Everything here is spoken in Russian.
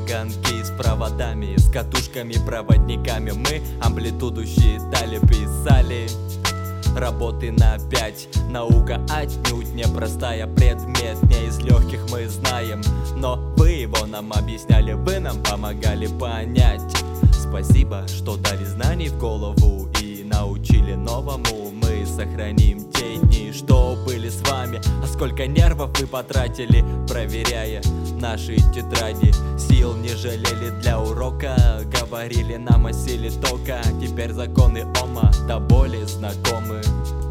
таганки с проводами, с катушками, проводниками. Мы амплитуду считали, писали работы на 5. Наука отнюдь не простая, предмет не из легких, мы знаем. Но вы его нам объясняли, вы нам помогали понять. Спасибо, что дали знаний в голову и научили новому. Мы сохраним те дни, что были с вами. А сколько нервов вы потратили, проверяя наши тетради. Сил не жалели для урока, говорили нам о силе тока. Теперь законы Ома до боли знакомы.